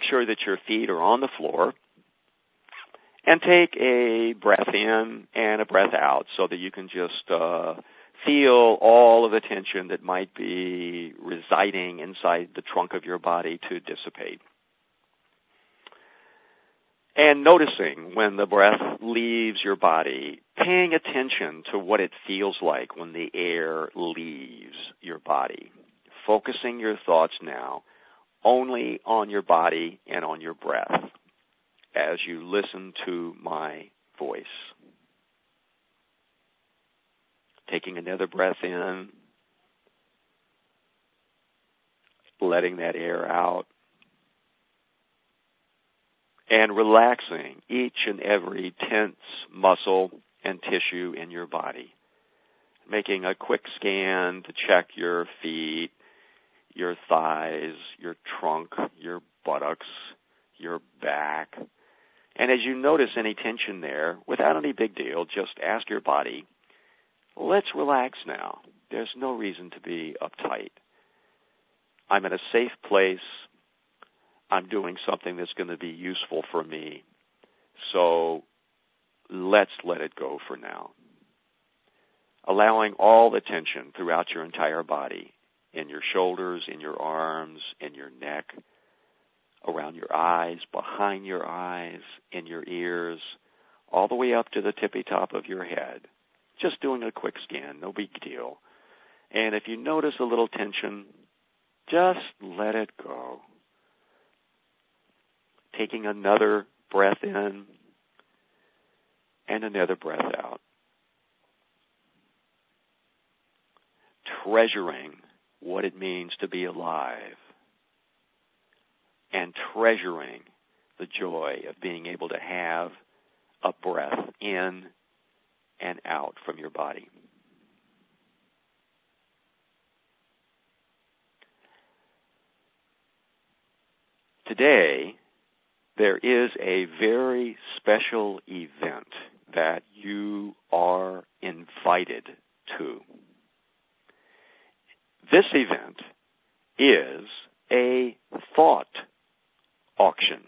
sure that your feet are on the floor, and take a breath in and a breath out so that you can just feel all of the tension that might be residing inside the trunk of your body to dissipate. And noticing when the breath leaves your body, paying attention to what it feels like when the air leaves your body. Focusing your thoughts now only on your body and on your breath as you listen to my voice. Taking another breath in, letting that air out, and relaxing each and every tense muscle and tissue in your body. Making a quick scan to check your feet, your thighs, your trunk, your buttocks, your back. And as you notice any tension there, without any big deal, just ask your body, let's relax now. There's no reason to be uptight. I'm in a safe place. I'm doing something that's going to be useful for me. So let's let it go for now. Allowing all the tension throughout your entire body, in your shoulders, in your arms, in your neck, around your eyes, behind your eyes, in your ears, all the way up to the tippy top of your head. Just doing a quick scan, no big deal. And if you notice a little tension, just let it go. Taking another breath in and another breath out. Treasuring what it means to be alive and treasuring the joy of being able to have a breath in and out from your body. Today, there is a very special event that you are invited to. This event is a thought auction.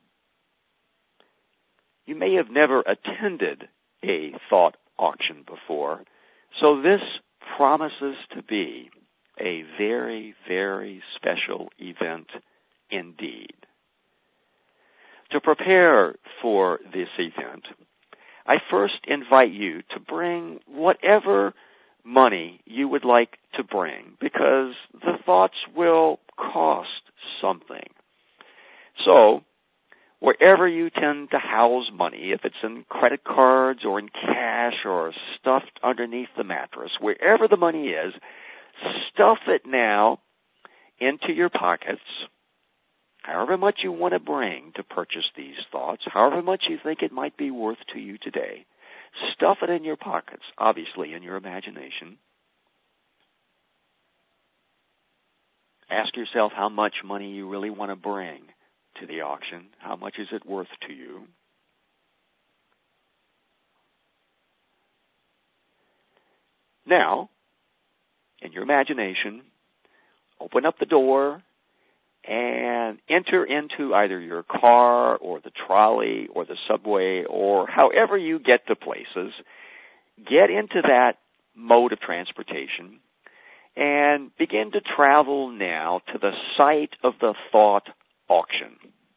You may have never attended a thought auction before, so this promises to be a very, very special event indeed. To prepare for this event, I first invite you to bring whatever money you would like to bring, because the thoughts will cost something. So, wherever you tend to house money, if it's in credit cards or in cash or stuffed underneath the mattress, wherever the money is, stuff it now into your pockets. However much you want to bring to purchase these thoughts, however much you think it might be worth to you today, stuff it in your pockets, obviously in your imagination. Ask yourself how much money you really want to bring to the auction. How much is it worth to you? Now, in your imagination, open up the door and enter into either your car or the trolley or the subway or however you get to places. Get into that mode of transportation and begin to travel now to the site of the thought auction.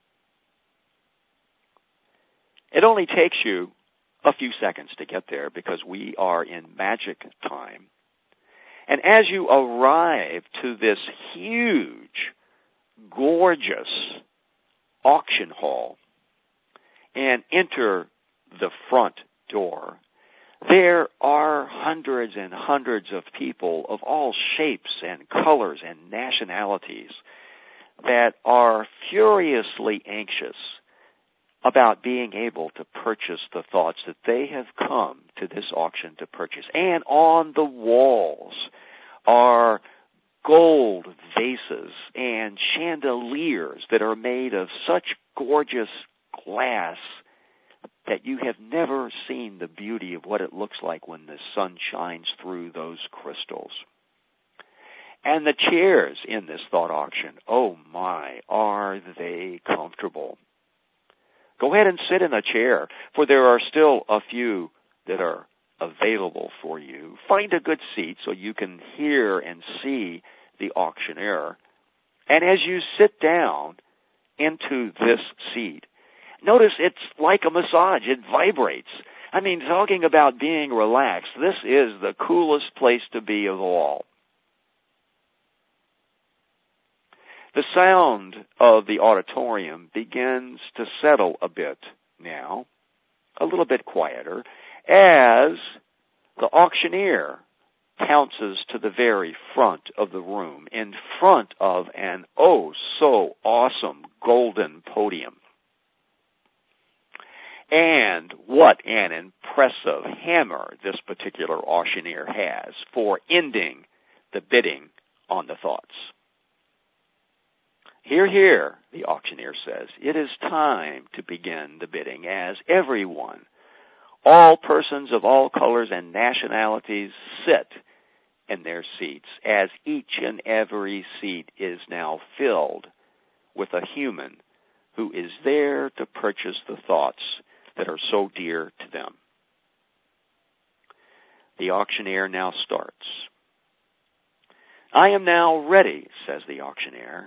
It only takes you a few seconds to get there because we are in magic time. And as you arrive to this huge, gorgeous auction hall and enter the front door, there are hundreds and hundreds of people of all shapes and colors and nationalities that are furiously anxious about being able to purchase the thoughts that they have come to this auction to purchase. And on the walls are gold vases and chandeliers that are made of such gorgeous glass that you have never seen the beauty of what it looks like when the sun shines through those crystals. And the chairs in this thought auction, oh my, are they comfortable. Go ahead and sit in a chair, for there are still a few that are available for you. Find a good seat so you can hear and see the auctioneer. And as you sit down into this seat, notice it's like a massage. It vibrates. I mean, talking about being relaxed, this is the coolest place to be of all. The sound of the auditorium begins to settle a bit now, a little bit quieter, as the auctioneer pounces to the very front of the room, in front of an so awesome golden podium. And what an impressive hammer this particular auctioneer has for ending the bidding on the thoughts. Hear, hear, the auctioneer says, it is time to begin the bidding as everyone, all persons of all colors and nationalities sit in their seats, as each and every seat is now filled with a human who is there to purchase the thoughts that are so dear to them. The auctioneer now starts. I am now ready, says the auctioneer,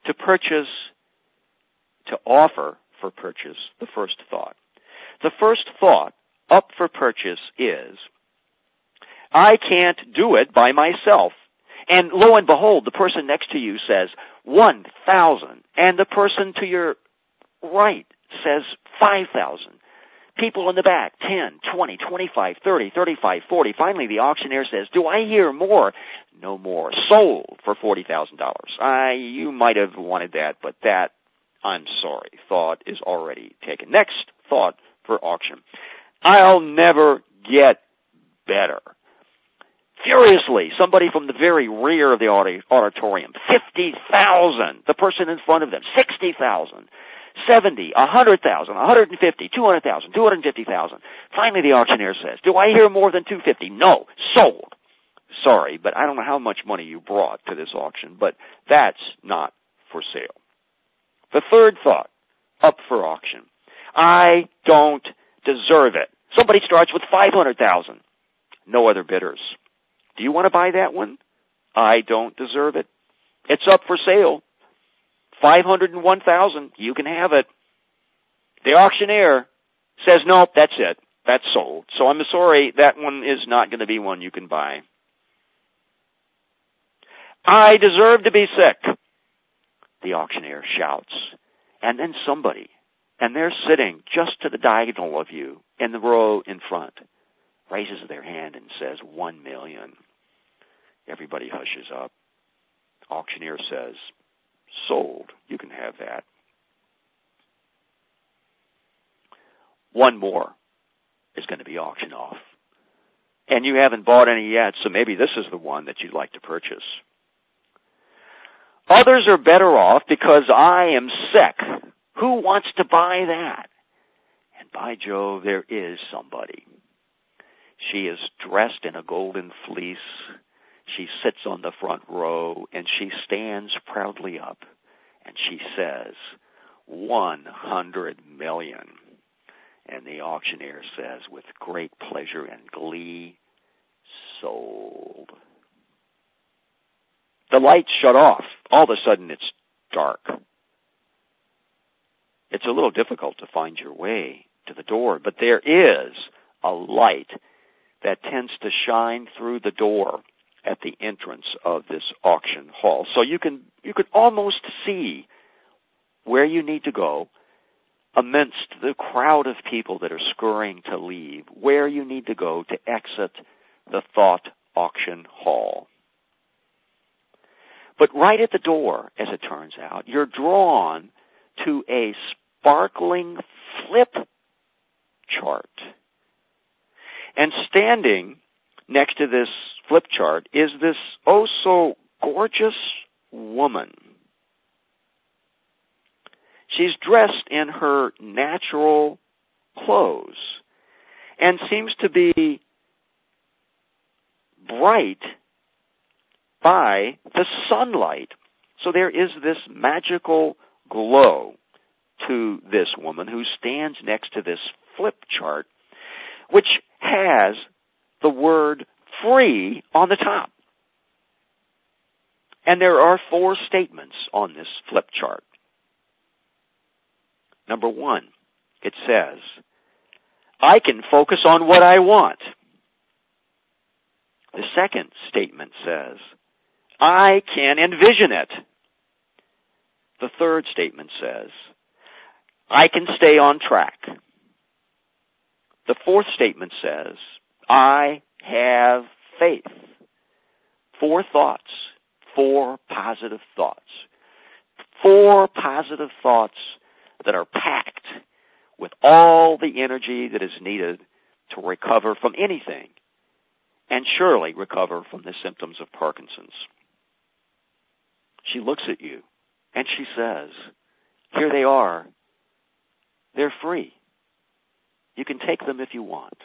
to offer for purchase the first thought. The first thought up for purchase is, I can't do it by myself. And lo and behold, the person next to you says 1,000, and the person to your right says 5,000. People in the back, 10, 20, 25, 30, 35, 40. Finally, the auctioneer says, do I hear more? No more. Sold for $40,000. You might have wanted that, but that, I'm sorry, thought is already taken. Next thought for auction. I'll never get better. Furiously, somebody from the very rear of the auditorium, 50,000. The person in front of them, 60,000. 70, 100,000, 150, 200,000, 250,000. Finally, the auctioneer says, do I hear more than 250? No, sold. Sorry, but I don't know how much money you brought to this auction, but that's not for sale. The third thought, up for auction. I don't deserve it. Somebody starts with 500,000. No other bidders. Do you want to buy that one? I don't deserve it. It's up for sale. 501,000, you can have it. The auctioneer says, nope, that's it. That's sold. So I'm sorry, that one is not going to be one you can buy. I deserve to be sick, the auctioneer shouts. And then somebody, and they're sitting just to the diagonal of you in the row in front, raises their hand and says, 1 million. Everybody hushes up. Auctioneer says, sold. You can have that. One more is going to be auctioned off. And you haven't bought any yet, so maybe this is the one that you'd like to purchase. Others are better off because I am sick. Who wants to buy that? And by Jove, there is somebody. She is dressed in a golden fleece. She sits on the front row, and she stands proudly up, and she says, 100 million. And the auctioneer says, with great pleasure and glee, sold. The lights shut off. All of a sudden, it's dark. It's a little difficult to find your way to the door, but there is a light that tends to shine through the door at the entrance of this auction hall. So you can almost see where you need to go amidst the crowd of people that are scurrying to leave, where you need to go to exit the thought auction hall. But right at the door, as it turns out, you're drawn to a sparkling flip chart. And standing next to this flip chart is this so gorgeous woman. She's dressed in her natural clothes and seems to be bright by the sunlight. So there is this magical glow to this woman who stands next to this flip chart, which has the word free on the top. And there are 4 statements on this flip chart. Number 1, it says, I can focus on what I want. The second statement says, I can envision it. The third statement says, I can stay on track. The fourth statement says, I have faith. 4 thoughts, 4 positive thoughts. 4 positive thoughts that are packed with all the energy that is needed to recover from anything, and surely recover from the symptoms of Parkinson's. She looks at you and she says, here they are. They're free. You can take them if you want.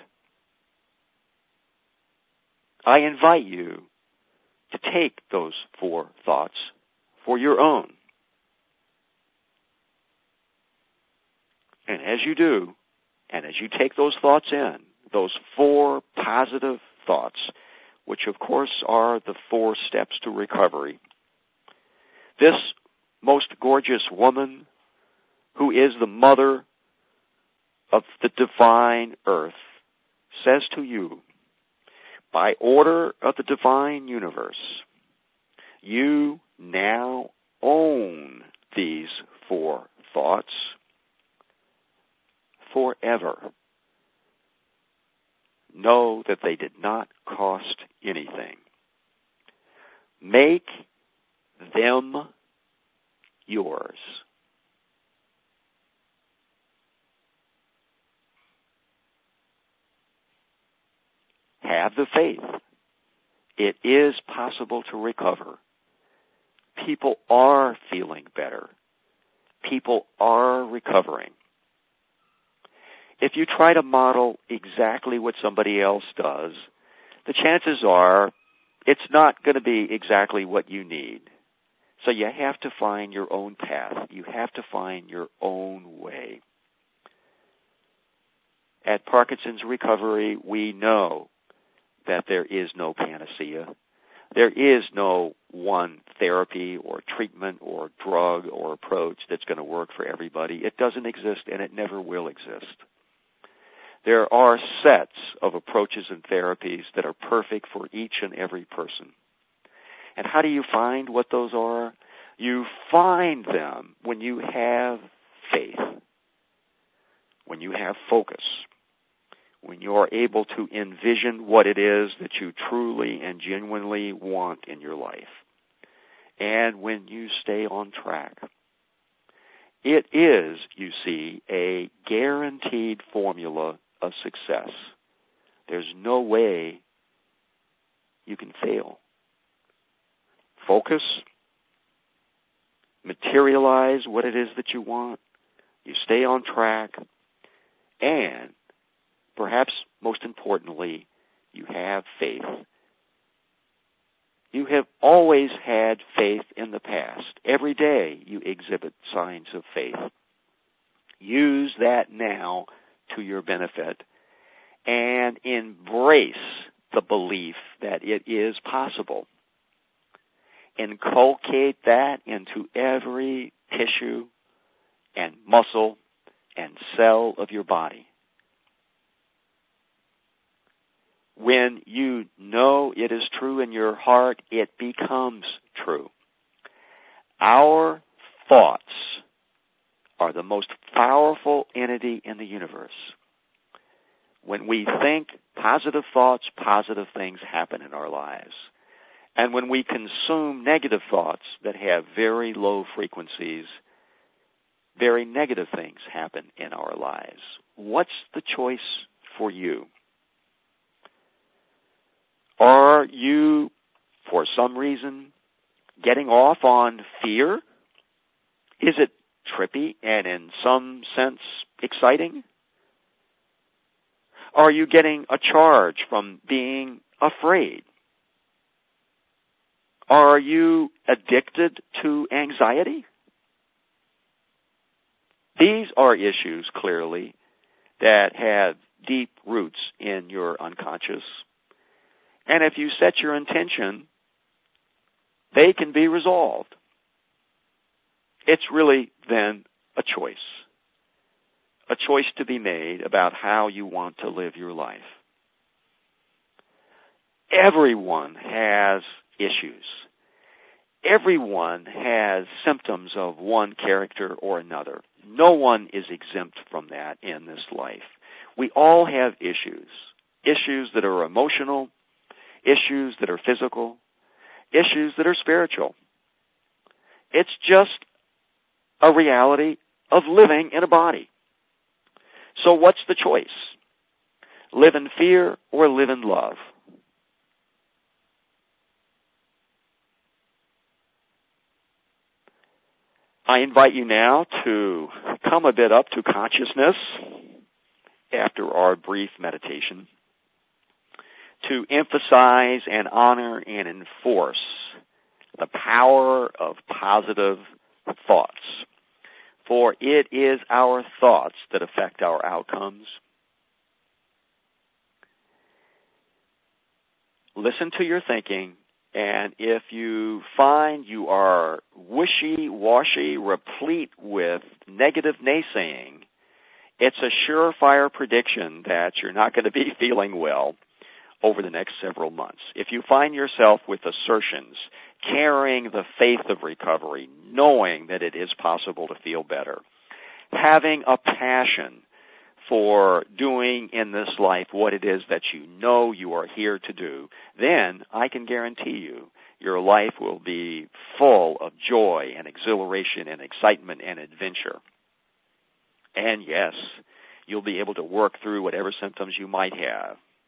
I invite you to take those 4 thoughts for your own. And as you do, and as you take those thoughts in, those 4 positive thoughts, which of course are the 4 steps to recovery, this most gorgeous woman, who is the mother of the divine earth, says to you, by order of the divine universe, you now own these 4 thoughts forever. Know that they did not cost anything. Make them yours. Have the faith. It is possible to recover. People are feeling better. People are recovering. If you try to model exactly what somebody else does, the chances are it's not going to be exactly what you need. So you have to find your own path. You have to find your own way. At Parkinson's Recovery, we know that there is no panacea. There is no one therapy or treatment or drug or approach that's going to work for everybody. It doesn't exist, and it never will exist. There are sets of approaches and therapies that are perfect for each and every person. And how do you find what those are? You find them when you have faith, when you have focus, when you are able to envision what it is that you truly and genuinely want in your life, and when you stay on track. It is, you see, a guaranteed formula of success. There's no way you can fail. Focus, materialize what it is that you want, you stay on track, and perhaps most importantly, you have faith. You have always had faith in the past. Every day you exhibit signs of faith. Use that now to your benefit and embrace the belief that it is possible. Inculcate that into every tissue and muscle and cell of your body. When you know it is true in your heart, it becomes true. Our thoughts are the most powerful entity in the universe. When we think positive thoughts, positive things happen in our lives. And when we consume negative thoughts that have very low frequencies, very negative things happen in our lives. What's the choice for you? Are you, for some reason, getting off on fear? Is it trippy and in some sense exciting? Are you getting a charge from being afraid? Are you addicted to anxiety? These are issues, clearly, that have deep roots in your unconscious. And if you set your intention, they can be resolved. It's really then a choice to be made about how you want to live your life. Everyone has issues. Everyone has symptoms of one character or another. No one is exempt from that in this life. We all have issues that are emotional, issues that are physical, issues that are spiritual. It's just a reality of living in a body. So what's the choice? Live in fear or live in love? I invite you now to come a bit up to consciousness after our brief meditation, to emphasize and honor and enforce the power of positive thoughts. For it is our thoughts that affect our outcomes. Listen to your thinking, and if you find you are wishy-washy, replete with negative naysaying, it's a surefire prediction that you're not going to be feeling well over the next several months. If you find yourself with assertions, carrying the faith of recovery, knowing that it is possible to feel better, having a passion for doing in this life what it is that you know you are here to do, then I can guarantee you your life will be full of joy and exhilaration and excitement and adventure. And yes, you'll be able to work through whatever symptoms you might have.